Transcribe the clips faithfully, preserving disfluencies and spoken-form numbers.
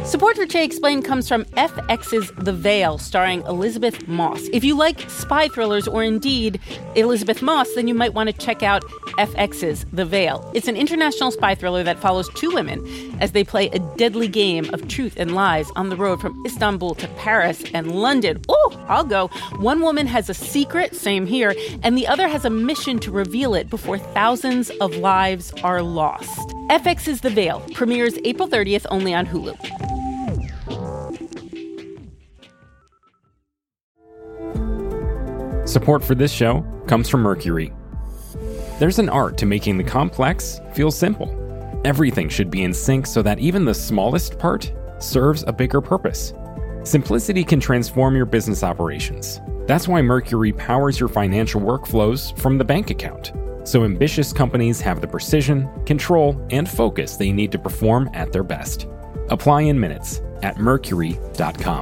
Support for Che Explained comes from F X's The Veil, starring Elizabeth Moss. If you like spy thrillers or indeed Elizabeth Moss, then you might want to check out F X's The Veil. It's an international spy thriller that follows two women as they play a deadly game of truth and lies on the road from Istanbul to Paris and London. Oh, I'll go. One woman has a secret, same here, and the other has a mission to reveal it before thousands of lives are lost. F X's The Veil premieres April thirtieth only on Hulu. Support for this show comes from Mercury. There's an art to making the complex feel simple. Everything should be in sync so that even the smallest part serves a bigger purpose. Simplicity can transform your business operations. That's why Mercury powers your financial workflows from the bank account, so ambitious companies have the precision, control, and focus they need to perform at their best. Apply in minutes at mercury dot com.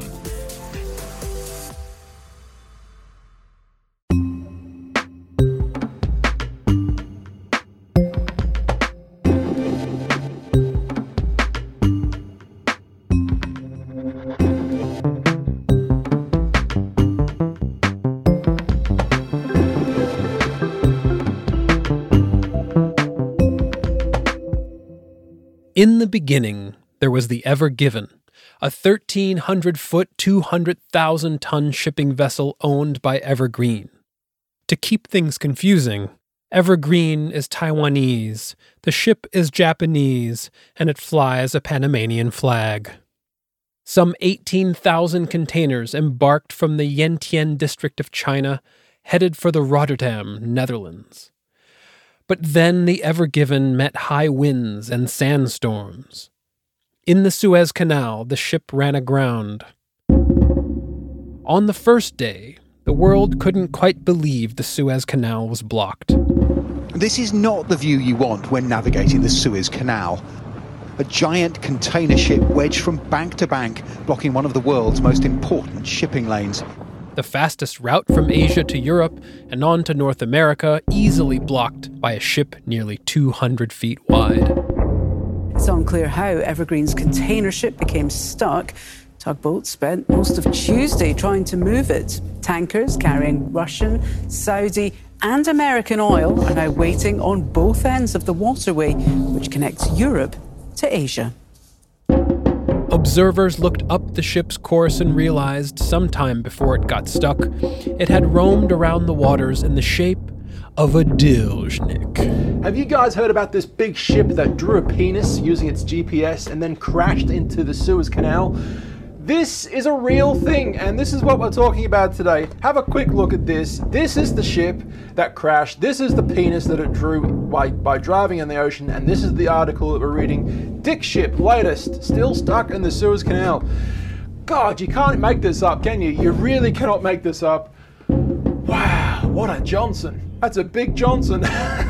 In the beginning, there was the Ever Given, a thirteen hundred foot, two hundred thousand ton shipping vessel owned by Evergreen. To keep things confusing, Evergreen is Taiwanese, the ship is Japanese, and it flies a Panamanian flag. Some eighteen thousand containers embarked from the Yantian district of China, headed for the Rotterdam, Netherlands. But then the Ever Given met high winds and sandstorms. In the Suez Canal, the ship ran aground. On the first day, the world couldn't quite believe the Suez Canal was blocked. This is not the view you want when navigating the Suez Canal. A giant container ship wedged from bank to bank, blocking one of the world's most important shipping lanes. The fastest route from Asia to Europe and on to North America, easily blocked by a ship nearly two hundred feet wide. It's unclear how Evergreen's container ship became stuck. Tugboats spent most of Tuesday trying to move it. Tankers carrying Russian, Saudi, and American oil are now waiting on both ends of the waterway, which connects Europe to Asia. Observers looked up the ship's course and realized, sometime before it got stuck, it had roamed around the waters in the shape of a Dilshnik. Have you guys heard about this big ship that drew a penis using its G P S and then crashed into the Suez Canal? This is a real thing, and this is what we're talking about today. Have a quick look at this. This is the ship that crashed. This is the penis that it drew by, by driving in the ocean, and this is the article that we're reading. Dick ship, latest, still stuck in the Suez Canal. God, you can't make this up, can you? You really cannot make this up. Wow, what a Johnson. That's a big Johnson.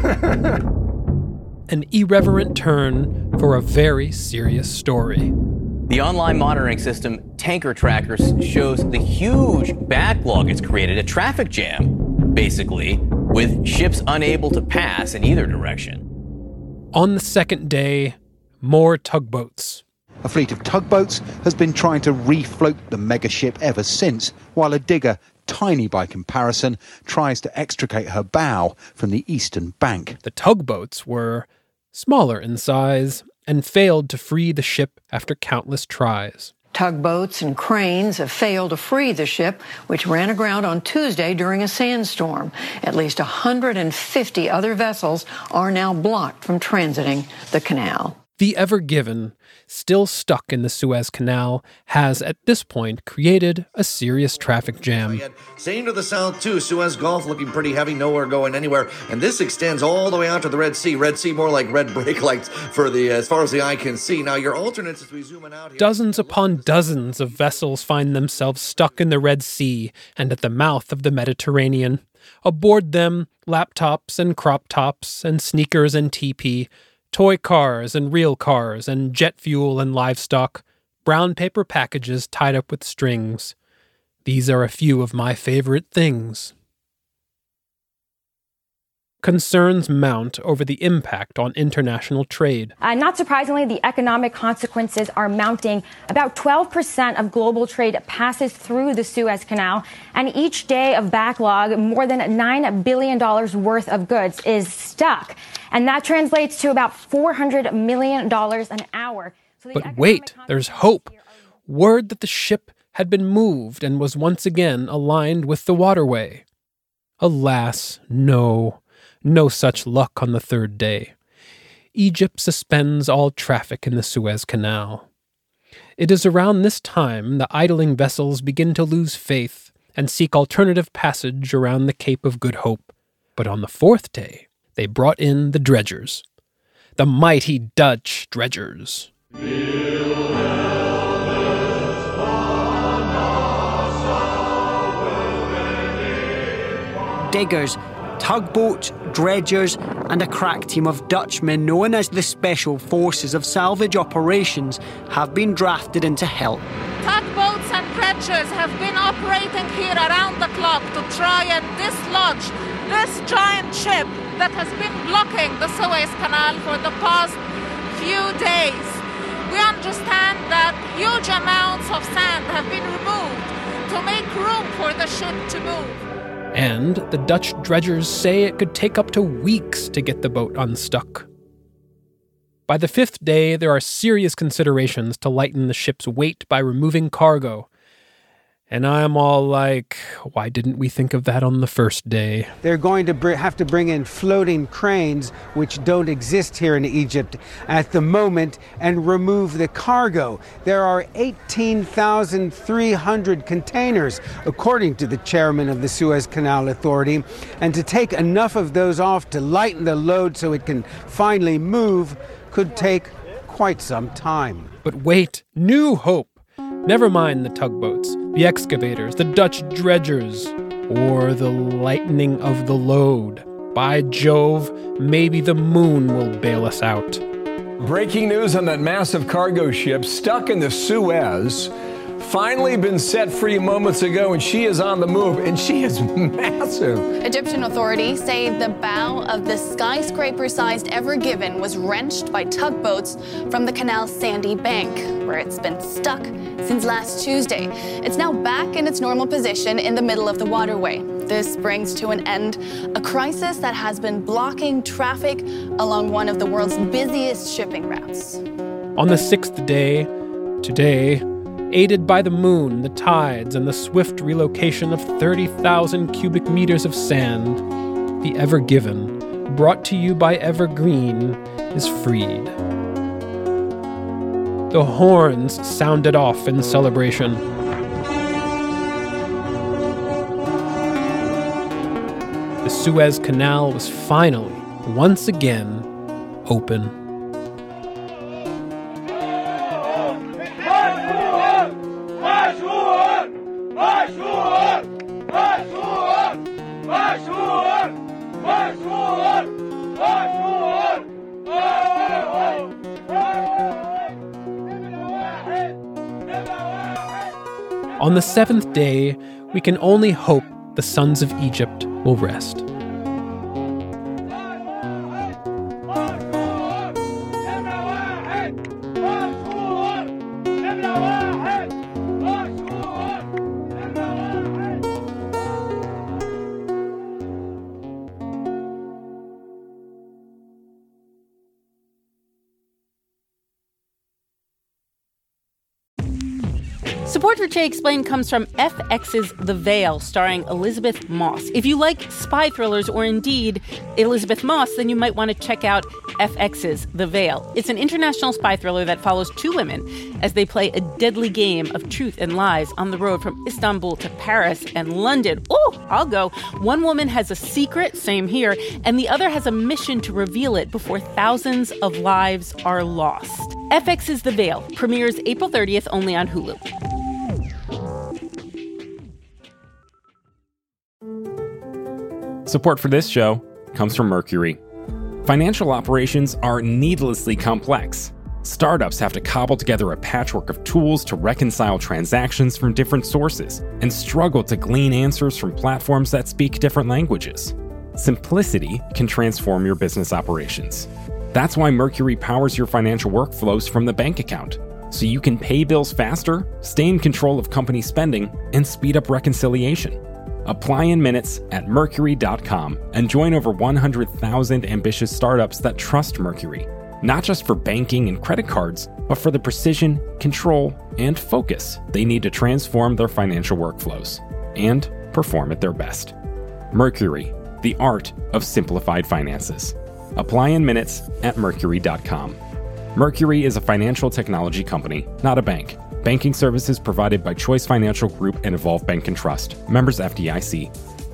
An irreverent turn for a very serious story. The online monitoring system Tanker Trackers shows the huge backlog it's created, a traffic jam, basically, with ships unable to pass in either direction. On the second day, more tugboats. A fleet of tugboats has been trying to refloat the mega ship ever since, while a digger, tiny by comparison, tries to extricate her bow from the eastern bank. The tugboats were smaller in size and failed to free the ship after countless tries. Tugboats and cranes have failed to free the ship, which ran aground on Tuesday during a sandstorm. At least one hundred fifty other vessels are now blocked from transiting the canal. The Ever Given, still stuck in the Suez Canal, has at this point created a serious traffic jam. Same to the south too, Suez Gulf looking pretty heavy, nowhere going anywhere, and this extends all the way out to the Red Sea. Red Sea more like red brake lights for the as far as the eye can see. Now your alternates as we zoom in out here. Dozens upon dozens of vessels find themselves stuck in the Red Sea and at the mouth of the Mediterranean. Aboard them, laptops and crop tops and sneakers and teepee, toy cars and real cars and jet fuel and livestock, brown paper packages tied up with strings. These are a few of my favorite things. concerns mount over the impact on international trade. Uh, not surprisingly, the economic consequences are mounting. About twelve percent of global trade passes through the Suez Canal, and each day of backlog, more than nine billion dollars worth of goods is stuck. And that translates to about four hundred million dollars an hour. So but wait, there's hope. Word that the ship had been moved and was once again aligned with the waterway. Alas, no. No such luck on the third day. Egypt suspends all traffic in the Suez Canal. It is around this time the idling vessels begin to lose faith and seek alternative passage around the Cape of Good Hope. But on the fourth day, they brought in the dredgers. The mighty Dutch dredgers. Diggers, tugboats, dredgers, and a crack team of Dutchmen known as the Special Forces of Salvage Operations have been drafted in to help. Tugboats and dredgers have been operating here around the clock to try and dislodge this giant ship that has been blocking the Suez Canal for the past few days. We understand that huge amounts of sand have been removed to make room for the ship to move. And the Dutch dredgers say it could take up to weeks to get the boat unstuck. By the fifth day, there are serious considerations to lighten the ship's weight by removing cargo. And I'm all like, why didn't we think of that on the first day? They're going to br- have to bring in floating cranes, which don't exist here in Egypt at the moment, and remove the cargo. There are eighteen thousand three hundred containers, according to the chairman of the Suez Canal Authority. And to take enough of those off to lighten the load so it can finally move could take quite some time. But wait, new hope. Never mind the tugboats, the excavators, the Dutch dredgers, or the lightening of the load. By Jove, maybe the moon will bail us out. Breaking news on that massive cargo ship stuck in the Suez. Finally been set free moments ago, and she is on the move, and she is massive. Egyptian authorities say the bow of the skyscraper-sized Ever Given was wrenched by tugboats from the canal's sandy bank, where it's been stuck since last Tuesday. It's now back in its normal position in the middle of the waterway. This brings to an end a crisis that has been blocking traffic along one of the world's busiest shipping routes. On the sixth day, today, aided by the moon, the tides, and the swift relocation of thirty thousand cubic meters of sand, the Ever Given, brought to you by Evergreen, is freed. The horns sounded off in celebration. The Suez Canal was finally, once again, open. On the seventh day, we can only hope the sons of Egypt will rest. Support for Che Explained comes from F X's The Veil, starring Elizabeth Moss. If you like spy thrillers or indeed Elizabeth Moss, then you might want to check out F X's The Veil. It's an international spy thriller that follows two women as they play a deadly game of truth and lies on the road from Istanbul to Paris and London. Oh, I'll go. One woman has a secret, same here, and the other has a mission to reveal it before thousands of lives are lost. F X's The Veil premieres April thirtieth only on Hulu. Support for this show comes from Mercury. Financial operations are needlessly complex. Startups have to cobble together a patchwork of tools to reconcile transactions from different sources and struggle to glean answers from platforms that speak different languages. Simplicity can transform your business operations. That's why Mercury powers your financial workflows from the bank account, so you can pay bills faster, stay in control of company spending, and speed up reconciliation. Apply in minutes at Mercury dot com and join over one hundred thousand ambitious startups that trust Mercury, not just for banking and credit cards, but for the precision, control, and focus they need to transform their financial workflows and perform at their best. Mercury, the art of simplified finances. Apply in minutes at Mercury dot com. Mercury is a financial technology company, not a bank. Banking services provided by Choice Financial Group and Evolve Bank and Trust. Members F D I C.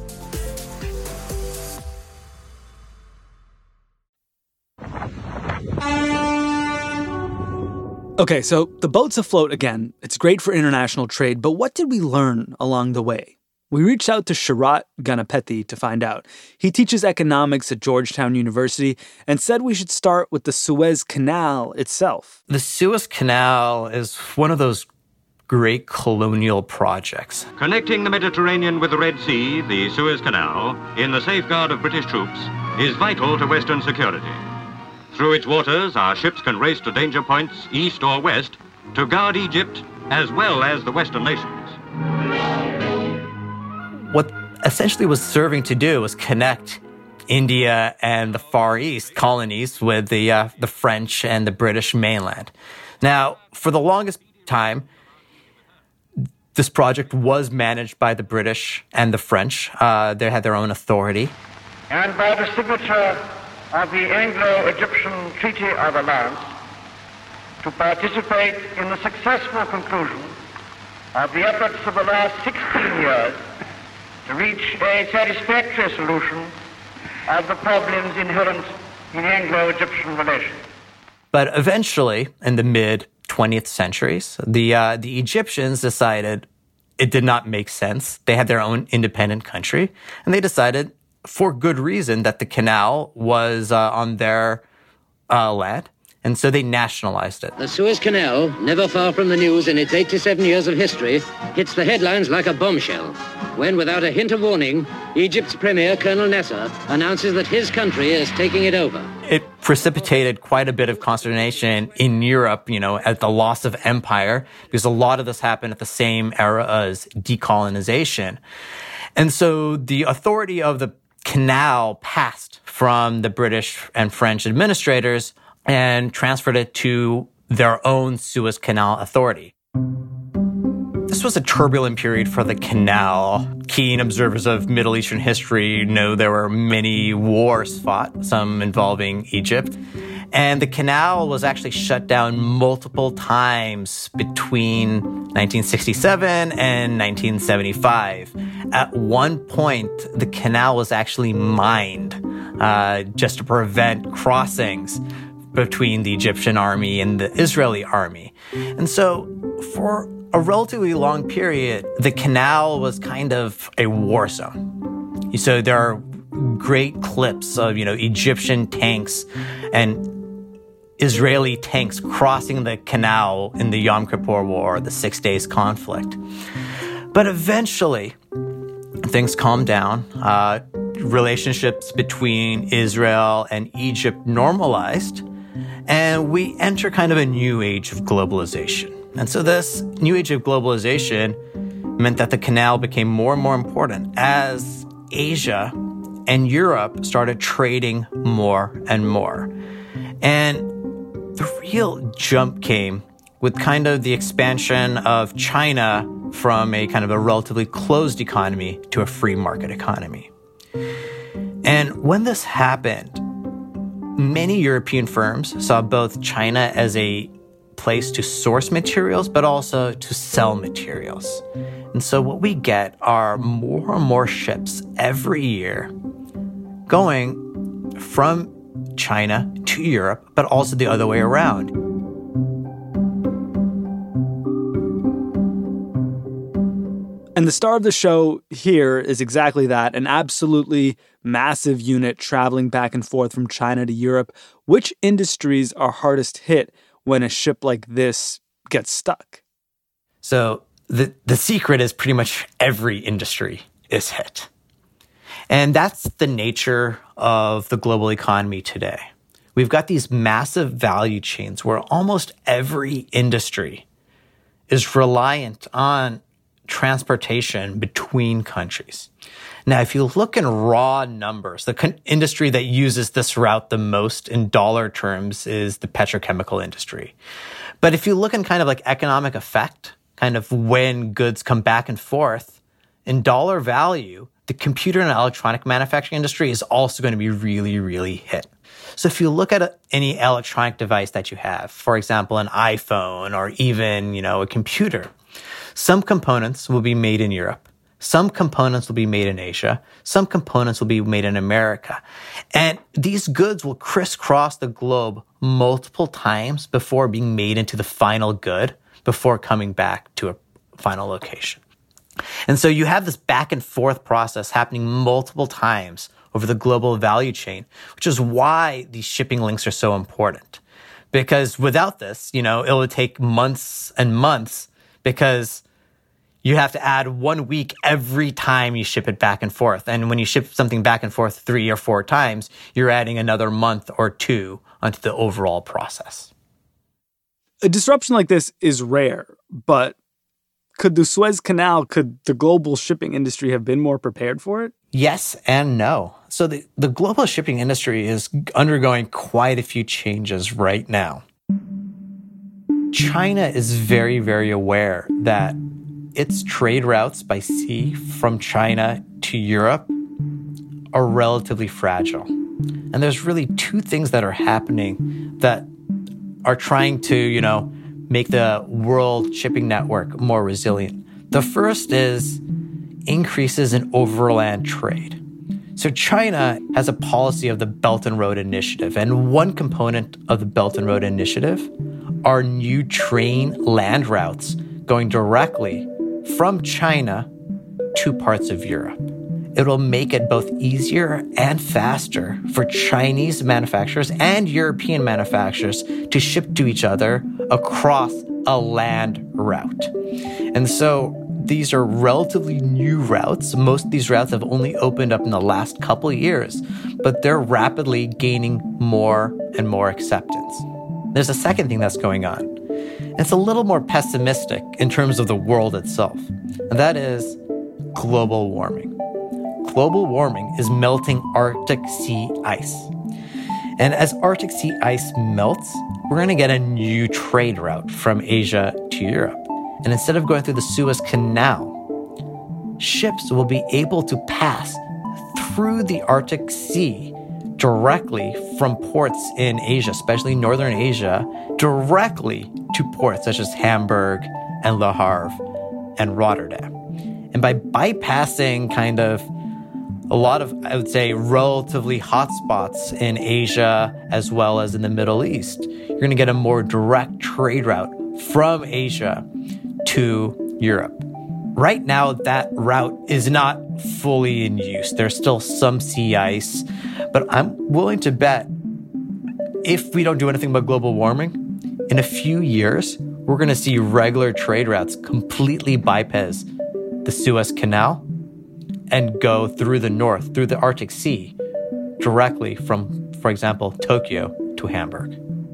Okay, so the boat's afloat again. It's great for international trade, but what did we learn along the way? We reached out to Sharat Ganapathy to find out. He teaches economics at Georgetown University and said we should start with the Suez Canal itself. The Suez Canal is one of those great colonial projects. Connecting the Mediterranean with the Red Sea, the Suez Canal, in the safeguard of British troops, is vital to Western security. Through its waters, our ships can race to danger points, east or west, to guard Egypt as well as the Western nations. What essentially was serving to do was connect India and the Far East colonies with the uh, the French and the British mainland. Now, for the longest time, this project was managed by the British and the French. Uh, they had their own authority. And by the signature of the Anglo-Egyptian Treaty of Alliance, to participate in the successful conclusion of the efforts of the last sixteen years to reach a satisfactory solution of the problems inherent in Anglo-Egyptian relations. But eventually, in the mid-twentieth centuries, the uh, the Egyptians decided it did not make sense. They had their own independent country, and they decided, for good reason, that the canal was uh, on their uh, land. And so they nationalized it. The Suez Canal, never far from the news in its eighty-seven years of history, hits the headlines like a bombshell when, without a hint of warning, Egypt's premier, Colonel Nasser, announces that his country is taking it over. It precipitated quite a bit of consternation in Europe, you know, at the loss of empire, because a lot of this happened at the same era as decolonization. And so the authority of the canal passed from the British and French administrators and transferred it to their own Suez Canal Authority. This was a turbulent period for the canal. Keen observers of Middle Eastern history know there were many wars fought, some involving Egypt. And the canal was actually shut down multiple times between nineteen sixty-seven and nineteen seventy-five. At one point, the canal was actually mined uh, just to prevent crossings between the Egyptian army and the Israeli army. And so for a relatively long period, the canal was kind of a war zone. So there are great clips of, you know, Egyptian tanks and Israeli tanks crossing the canal in the Yom Kippur War, the Six Days conflict. But eventually, things calmed down. Uh, relationships between Israel and Egypt normalized, and we enter kind of a new age of globalization. And so this new age of globalization meant that the canal became more and more important as Asia and Europe started trading more and more. And the real jump came with kind of the expansion of China from a kind of a relatively closed economy to a free market economy. And when this happened, many European firms saw both China as a place to source materials, but also to sell materials. And so what we get are more and more ships every year going from China to Europe, but also the other way around. And the star of the show here is exactly that, an absolutely massive unit traveling back and forth from China to Europe. Which industries are hardest hit when a ship like this gets stuck? So the, the secret is pretty much every industry is hit. And that's the nature of the global economy today. We've got these massive value chains where almost every industry is reliant on transportation between countries. Now, if you look in raw numbers, the con- industry that uses this route the most in dollar terms is the petrochemical industry. But if you look in kind of like economic effect, kind of when goods come back and forth, in dollar value, the computer and electronic manufacturing industry is also going to be really, really hit. So if you look at a, any electronic device that you have, for example, an iPhone or even, you know, a computer, some components will be made in Europe. Some components will be made in Asia. Some components will be made in America. And these goods will crisscross the globe multiple times before being made into the final good, before coming back to a final location. And so you have this back and forth process happening multiple times over the global value chain, which is why these shipping links are so important. Because without this, you know, it would take months and months because you have to add one week every time you ship it back and forth. And when you ship something back and forth three or four times, you're adding another month or two onto the overall process. A disruption like this is rare, but could the Suez Canal, could the global shipping industry have been more prepared for it? Yes and no. So the, the global shipping industry is undergoing quite a few changes right now. China is very, very aware that its trade routes by sea from China to Europe are relatively fragile. And there's really two things that are happening that are trying to, you know, make the world shipping network more resilient. The first is increases in overland trade. So China has a policy of the Belt and Road Initiative, and one component of the Belt and Road Initiative are new train land routes going directly from China to parts of Europe. It will make it both easier and faster for Chinese manufacturers and European manufacturers to ship to each other across a land route. And so these are relatively new routes. Most of these routes have only opened up in the last couple of years, but they're rapidly gaining more and more acceptance. There's a second thing that's going on. It's a little more pessimistic in terms of the world itself, and that is global warming. Global warming is melting Arctic sea ice. And as Arctic sea ice melts, we're going to get a new trade route from Asia to Europe. And instead of going through the Suez Canal, ships will be able to pass through the Arctic Sea directly from ports in Asia, especially Northern Asia, directly to ports such as Hamburg and Le Havre and Rotterdam. And by bypassing kind of a lot of, I would say, relatively hot spots in Asia as well as in the Middle East, you're going to get a more direct trade route from Asia to Europe. Right now, that route is not fully in use. There's still some sea ice, but I'm willing to bet if we don't do anything about global warming, in a few years, we're going to see regular trade routes completely bypass the Suez Canal and go through the north, through the Arctic Sea, directly from, for example, Tokyo to Hamburg.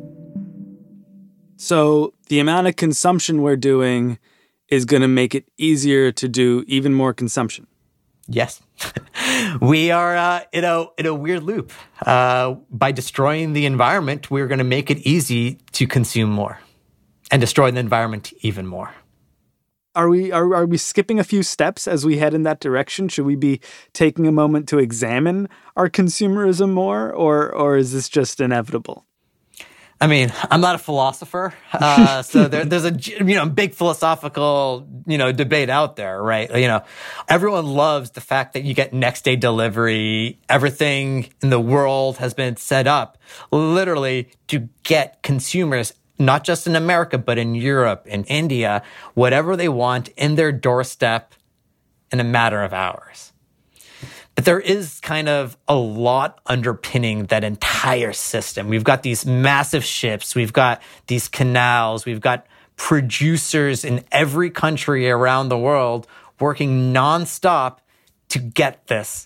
So the amount of consumption we're doing is going to make it easier to do even more consumption. Yes. We are uh, in, a, in a weird loop. Uh, by destroying the environment, we're going to make it easy to consume more and destroy the environment even more. Are we are, are we skipping a few steps as we head in that direction? Should we be taking a moment to examine our consumerism more, or or is this just inevitable? I mean, I'm not a philosopher, uh, so there, there's a you know big philosophical you know debate out there, right? You know, everyone loves the fact that you get next day delivery. Everything in the world has been set up literally to get consumers, not just in America, but in Europe, in India, whatever they want in their doorstep in a matter of hours. But there is kind of a lot underpinning that entire system. We've got these massive ships. We've got these canals. We've got producers in every country around the world working nonstop to get this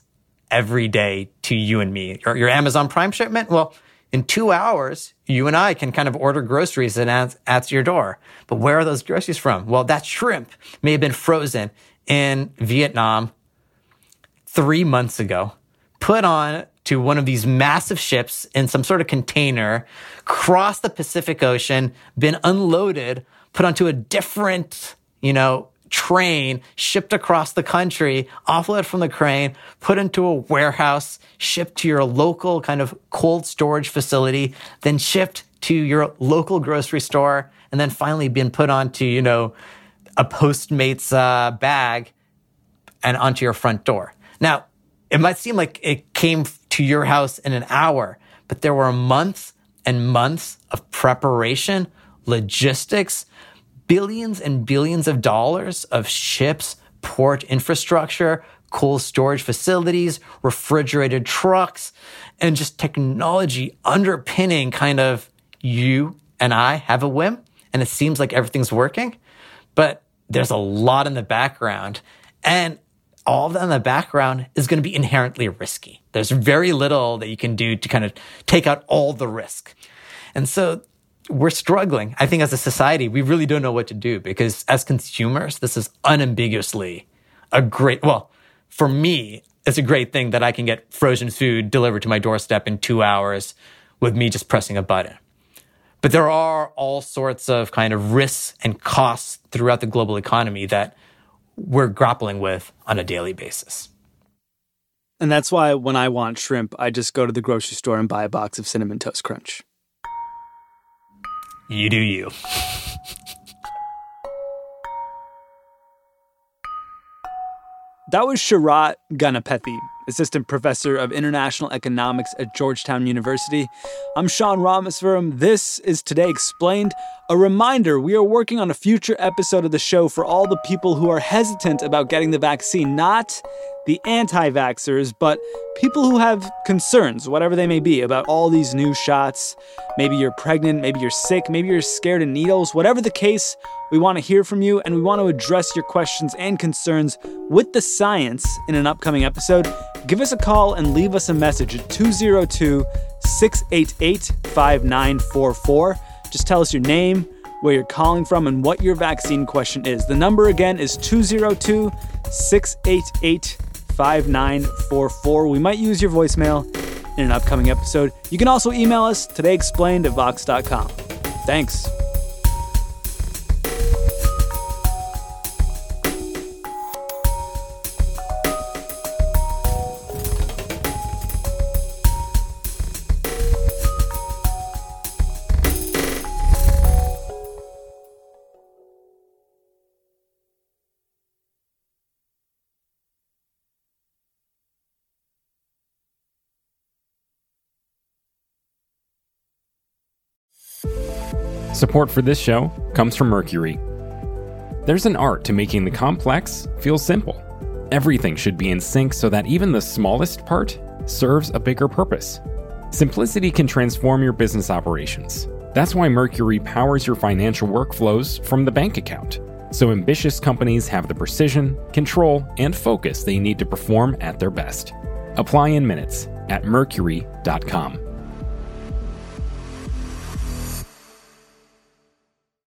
every day to you and me. Your, your Amazon Prime shipment? Well, in two hours, you and I can kind of order groceries and at, at your door. But where are those groceries from? Well, that shrimp may have been frozen in Vietnam three months ago, put on to one of these massive ships in some sort of container, crossed the Pacific Ocean, been unloaded, put onto a different, you know, train, shipped across the country, offloaded from the crane, put into a warehouse, shipped to your local kind of cold storage facility, then shipped to your local grocery store, and then finally been put onto, you know, a Postmates uh, bag and onto your front door. Now, it might seem like it came to your house in an hour, but there were months and months of preparation, logistics, billions and billions of dollars of ships, port infrastructure, cold storage facilities, refrigerated trucks, and just technology underpinning kind of you and I have a whim, and it seems like everything's working, but there's a lot in the background, and all of that in the background is going to be inherently risky. There's very little that you can do to kind of take out all the risk. And so we're struggling. I think as a society, we really don't know what to do because as consumers, this is unambiguously a great, well, for me, it's a great thing that I can get frozen food delivered to my doorstep in two hours with me just pressing a button. But there are all sorts of kind of risks and costs throughout the global economy that we're grappling with on a daily basis. And that's why when I want shrimp, I just go to the grocery store and buy a box of Cinnamon Toast Crunch. You do you. That was Sharath Ganapathy, assistant professor of international economics at Georgetown University. I'm Sean Rameswaram. This is Today Explained. A reminder, we are working on a future episode of the show for all the people who are hesitant about getting the vaccine, not the anti-vaxxers, but people who have concerns, whatever they may be, about all these new shots. Maybe you're pregnant, maybe you're sick, maybe you're scared of needles. Whatever the case, we want to hear from you, and we want to address your questions and concerns with the science in an upcoming episode. Give us a call and leave us a message at two oh two, six eight eight, five nine four four. Just tell us your name, where you're calling from, and what your vaccine question is. The number again is two oh two, six eight eight, five nine four four. We might use your voicemail in an upcoming episode. You can also email us, todayexplained at vox dot com. Thanks. Support for this show comes from Mercury. There's an art to making the complex feel simple. Everything should be in sync so that even the smallest part serves a bigger purpose. Simplicity can transform your business operations. That's why Mercury powers your financial workflows from the bank account, so ambitious companies have the precision, control, and focus they need to perform at their best. Apply in minutes at mercury dot com.